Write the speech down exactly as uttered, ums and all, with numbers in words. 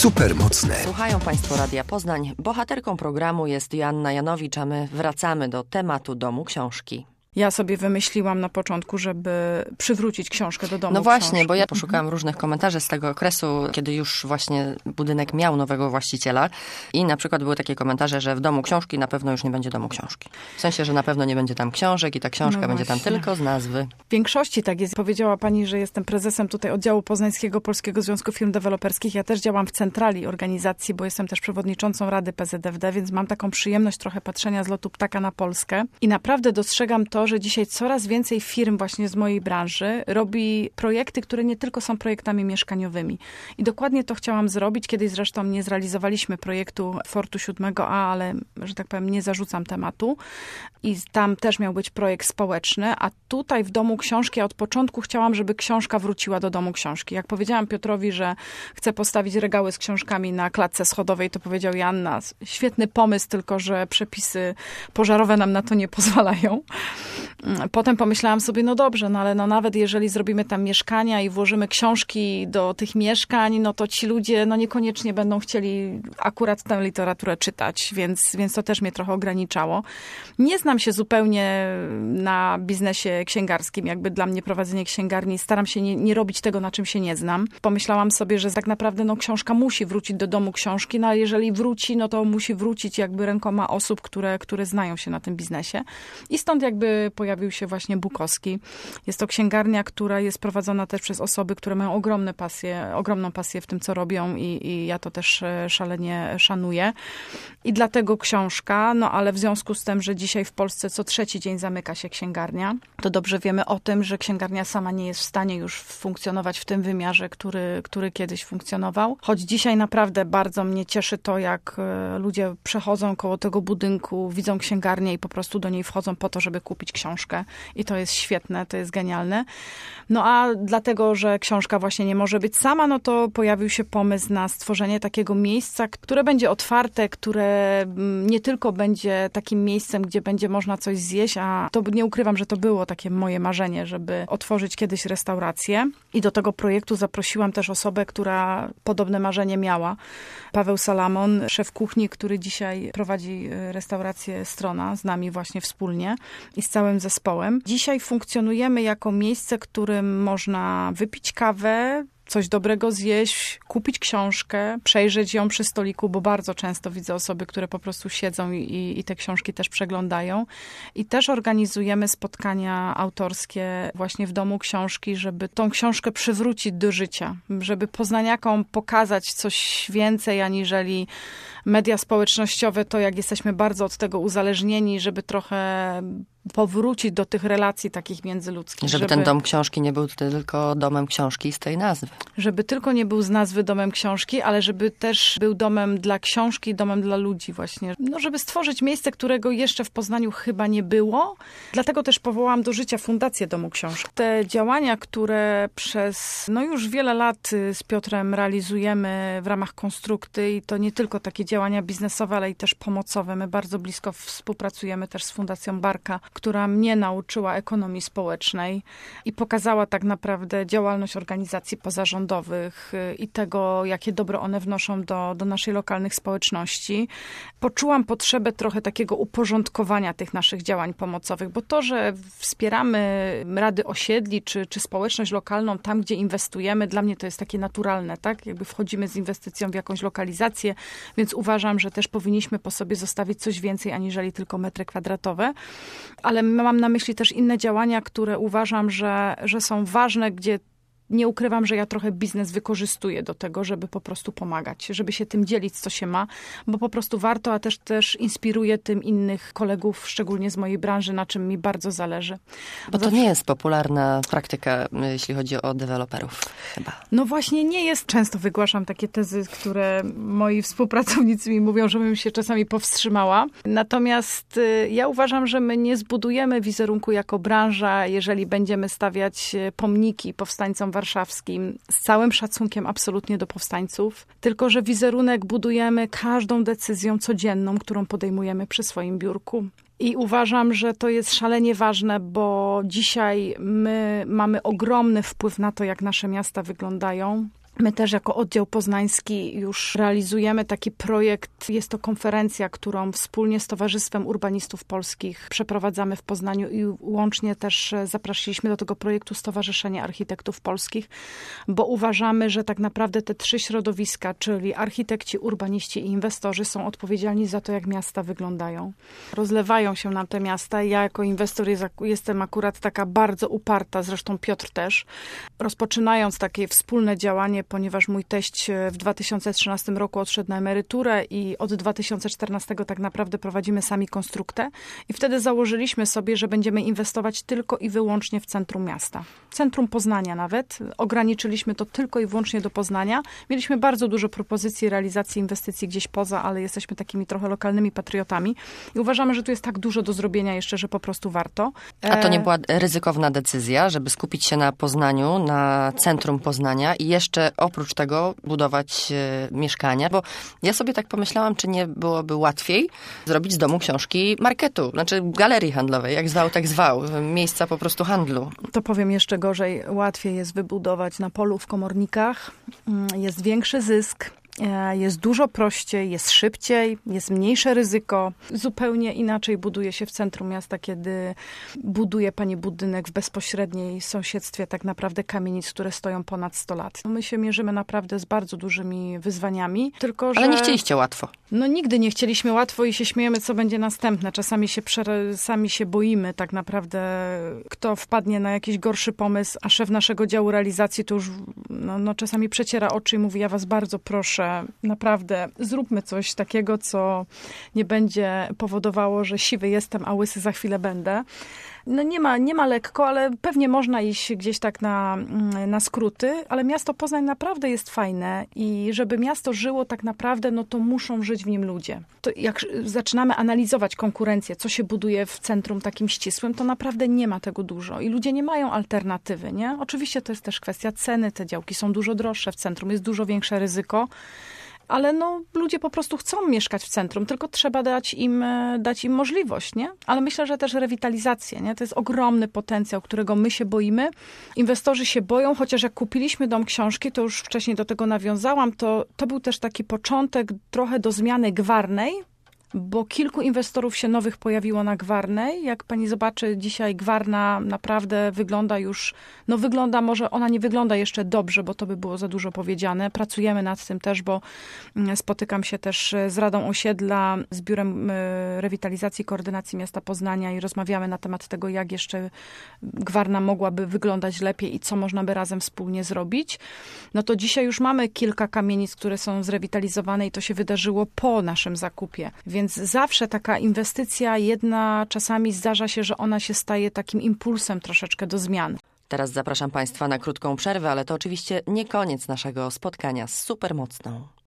Supermocne. Słuchają Państwo Radia Poznań. Bohaterką programu jest Joanna Janowicz, a my wracamy do tematu Domu Książki. Ja sobie wymyśliłam na początku, żeby przywrócić książkę do domu No właśnie, książki. bo ja poszukałam różnych komentarzy z tego okresu, kiedy już właśnie budynek miał nowego właściciela i na przykład były takie komentarze, że w domu książki na pewno już nie będzie domu książki. W sensie, że na pewno nie będzie tam książek i ta książka no będzie tam tylko z nazwy. W większości tak jest. Powiedziała pani, że jestem prezesem tutaj oddziału poznańskiego Polskiego Związku Firm Deweloperskich. Ja też działam w centrali organizacji, bo jestem też przewodniczącą Rady P Z F D, więc mam taką przyjemność trochę patrzenia z lotu ptaka na Polskę. I naprawdę dostrzegam to, że dzisiaj coraz więcej firm właśnie z mojej branży robi projekty, które nie tylko są projektami mieszkaniowymi. I dokładnie to chciałam zrobić. Kiedyś zresztą nie zrealizowaliśmy projektu Fortu siódmego A, ale, że tak powiem, nie zarzucam tematu. I tam też miał być projekt społeczny, a tutaj w Domu Książki ja od początku chciałam, żeby książka wróciła do Domu Książki. Jak powiedziałam Piotrowi, że chcę postawić regały z książkami na klatce schodowej, to powiedział Joanna, świetny pomysł, tylko że przepisy pożarowe nam na to nie pozwalają. Potem pomyślałam sobie, no dobrze, no ale no nawet jeżeli zrobimy tam mieszkania i włożymy książki do tych mieszkań, no to ci ludzie no niekoniecznie będą chcieli akurat tę literaturę czytać, więc, więc to też mnie trochę ograniczało. Nie znam się zupełnie na biznesie księgarskim, jakby dla mnie prowadzenie księgarni, staram się nie, nie robić tego, na czym się nie znam. Pomyślałam sobie, że tak naprawdę no książka musi wrócić do domu książki, no ale jeżeli wróci, no to musi wrócić jakby rękoma osób, które, które znają się na tym biznesie. I stąd jakby pojawił się właśnie Bukowski. Jest to księgarnia, która jest prowadzona też przez osoby, które mają ogromne pasje, ogromną pasję w tym, co robią i, i ja to też szalenie szanuję. I dlatego książka, no ale w związku z tym, że dzisiaj w Polsce co trzeci dzień zamyka się księgarnia, to dobrze wiemy o tym, że księgarnia sama nie jest w stanie już funkcjonować w tym wymiarze, który, który kiedyś funkcjonował. Choć dzisiaj naprawdę bardzo mnie cieszy to, jak ludzie przechodzą koło tego budynku, widzą księgarnię i po prostu do niej wchodzą po to, żeby kupić książkę. I to jest świetne, to jest genialne. No a dlatego, że książka właśnie nie może być sama, no to pojawił się pomysł na stworzenie takiego miejsca, które będzie otwarte, które nie tylko będzie takim miejscem, gdzie będzie można coś zjeść, a to nie ukrywam, że to było takie moje marzenie, żeby otworzyć kiedyś restaurację. I do tego projektu zaprosiłam też osobę, która podobne marzenie miała. Paweł Salamon, szef kuchni, który dzisiaj prowadzi restaurację Strona z nami właśnie wspólnie i z całym zespołem. Dzisiaj funkcjonujemy jako miejsce, w którym można wypić kawę, coś dobrego zjeść, kupić książkę, przejrzeć ją przy stoliku, bo bardzo często widzę osoby, które po prostu siedzą i, i te książki też przeglądają. I też organizujemy spotkania autorskie właśnie w Domu Książki, żeby tą książkę przywrócić do życia, żeby poznaniakom pokazać coś więcej, aniżeli media społecznościowe, to jak jesteśmy bardzo od tego uzależnieni, żeby trochę powrócić do tych relacji takich międzyludzkich. Żeby, żeby ten Dom Książki nie był tylko domem książki z tej nazwy. Żeby tylko nie był z nazwy domem książki, ale żeby też był domem dla książki, domem dla ludzi właśnie. No, żeby stworzyć miejsce, którego jeszcze w Poznaniu chyba nie było. Dlatego też powołałam do życia Fundację Domu Książki. Te działania, które przez no już wiele lat z Piotrem realizujemy w ramach Konstrukty i to nie tylko takie działania biznesowe, ale i też pomocowe. My bardzo blisko współpracujemy też z Fundacją Barka, która mnie nauczyła ekonomii społecznej i pokazała tak naprawdę działalność organizacji pozarządowych i tego, jakie dobro one wnoszą do, do naszej lokalnych społeczności. Poczułam potrzebę trochę takiego uporządkowania tych naszych działań pomocowych, bo to, że wspieramy rady osiedli czy, czy społeczność lokalną tam, gdzie inwestujemy, dla mnie to jest takie naturalne, tak? Jakby wchodzimy z inwestycją w jakąś lokalizację, więc uważam, że też powinniśmy po sobie zostawić coś więcej, aniżeli tylko metry kwadratowe. Ale mam na myśli też inne działania, które uważam, że, że są ważne, gdzie nie ukrywam, że ja trochę biznes wykorzystuję do tego, żeby po prostu pomagać, żeby się tym dzielić, co się ma, bo po prostu warto, a też też inspiruję tym innych kolegów, szczególnie z mojej branży, na czym mi bardzo zależy. Bo to nie jest popularna praktyka, jeśli chodzi o deweloperów chyba. No właśnie nie jest. Często wygłaszam takie tezy, które moi współpracownicy mi mówią, żebym się czasami powstrzymała. Natomiast ja uważam, że my nie zbudujemy wizerunku jako branża, jeżeli będziemy stawiać pomniki powstańcom warszawskim, z całym szacunkiem absolutnie do powstańców, tylko że wizerunek budujemy każdą decyzją codzienną, którą podejmujemy przy swoim biurku. I uważam, że to jest szalenie ważne, bo dzisiaj my mamy ogromny wpływ na to, jak nasze miasta wyglądają. My też jako oddział poznański już realizujemy taki projekt. Jest to konferencja, którą wspólnie z Towarzystwem Urbanistów Polskich przeprowadzamy w Poznaniu i łącznie też zaprosiliśmy do tego projektu Stowarzyszenie Architektów Polskich, bo uważamy, że tak naprawdę te trzy środowiska, czyli architekci, urbaniści i inwestorzy są odpowiedzialni za to, jak miasta wyglądają. Rozlewają się nam te miasta. Ja jako inwestor jest, jestem akurat taka bardzo uparta, zresztą Piotr też, rozpoczynając takie wspólne działanie, ponieważ mój teść w dwa tysiące trzynastym roku odszedł na emeryturę i od dwa tysiące czternastego tak naprawdę prowadzimy sami konstruktę i wtedy założyliśmy sobie, że będziemy inwestować tylko i wyłącznie w centrum miasta. Centrum Poznania nawet. Ograniczyliśmy to tylko i wyłącznie do Poznania. Mieliśmy bardzo dużo propozycji realizacji inwestycji gdzieś poza, ale jesteśmy takimi trochę lokalnymi patriotami i uważamy, że tu jest tak dużo do zrobienia jeszcze, że po prostu warto. A to nie była ryzykowna decyzja, żeby skupić się na Poznaniu, na centrum Poznania i jeszcze oprócz tego budować e, mieszkania? Bo ja sobie tak pomyślałam, czy nie byłoby łatwiej zrobić z domu książki marketu, znaczy galerii handlowej, jak zwał, tak zwał, miejsca po prostu handlu. To powiem jeszcze gorzej, łatwiej jest wybudować na polu w Komornikach, jest większy zysk, jest dużo prościej, jest szybciej, jest mniejsze ryzyko. Zupełnie inaczej buduje się w centrum miasta, kiedy buduje pani budynek w bezpośredniej sąsiedztwie tak naprawdę kamienic, które stoją ponad sto lat. My się mierzymy naprawdę z bardzo dużymi wyzwaniami, tylko że... Ale nie chcieliście łatwo. No nigdy nie chcieliśmy łatwo i się śmiejemy, co będzie następne. Czasami się, prze... sami się boimy tak naprawdę, kto wpadnie na jakiś gorszy pomysł, a szef naszego działu realizacji to już no, no, czasami przeciera oczy i mówi, ja was bardzo proszę, naprawdę zróbmy coś takiego, co nie będzie powodowało, że siwy jestem, a łysy za chwilę będę. No nie ma, nie ma lekko, ale pewnie można iść gdzieś tak na, na skróty, ale miasto Poznań naprawdę jest fajne i żeby miasto żyło tak naprawdę, no to muszą żyć w nim ludzie. To jak zaczynamy analizować konkurencję, co się buduje w centrum takim ścisłym, to naprawdę nie ma tego dużo i ludzie nie mają alternatywy, nie? Oczywiście to jest też kwestia ceny, te działki są dużo droższe w centrum, jest dużo większe ryzyko. Ale no, ludzie po prostu chcą mieszkać w centrum, tylko trzeba dać im, dać im możliwość, nie? Ale myślę, że też rewitalizację, nie? To jest ogromny potencjał, którego my się boimy. Inwestorzy się boją, chociaż jak kupiliśmy dom książki, to już wcześniej do tego nawiązałam, to, to był też taki początek trochę do zmiany gwarnej, bo kilku inwestorów się nowych pojawiło na Gwarnej. Jak pani zobaczy, dzisiaj Gwarna naprawdę wygląda już, no wygląda, może ona nie wygląda jeszcze dobrze, bo to by było za dużo powiedziane. Pracujemy nad tym też, bo spotykam się też z Radą Osiedla, z Biurem Rewitalizacji i Koordynacji Miasta Poznania i rozmawiamy na temat tego, jak jeszcze Gwarna mogłaby wyglądać lepiej i co można by razem wspólnie zrobić. No to dzisiaj już mamy kilka kamienic, które są zrewitalizowane i to się wydarzyło po naszym zakupie. Więc Więc zawsze taka inwestycja jedna, czasami zdarza się, że ona się staje takim impulsem troszeczkę do zmian. Teraz zapraszam Państwa na krótką przerwę, ale to oczywiście nie koniec naszego spotkania z Supermocną.